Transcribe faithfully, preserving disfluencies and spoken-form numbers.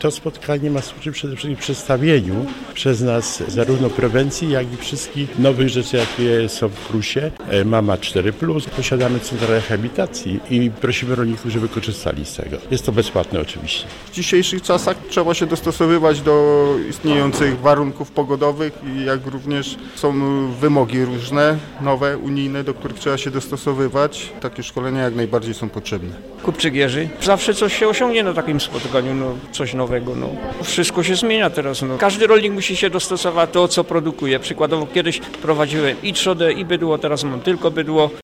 To spotkanie ma służyć przede wszystkim przedstawieniu przez nas zarówno prewencji, jak i wszystkich nowych rzeczy, jakie są w KRUS-ie. Mama cztery plus, posiadamy centra rehabilitacji i prosimy rolników, żeby korzystali z tego. Jest to bezpłatne oczywiście. W dzisiejszych czasach trzeba się dostosowywać do istniejących warunków pogodowych, jak również są wymogi różne, nowe, unijne, do których trzeba się dostosowywać. Takie szkolenia jak najbardziej są potrzebne. Kupczyk Jerzy. Zawsze coś się osiągnie na takim spotkaniu, no, coś nowego. No. Wszystko się zmienia teraz. No. Każdy rolnik musi się dostosować do, co produkuje. Przykładowo kiedyś prowadziłem i trzodę, i bydło, teraz mam tylko bydło.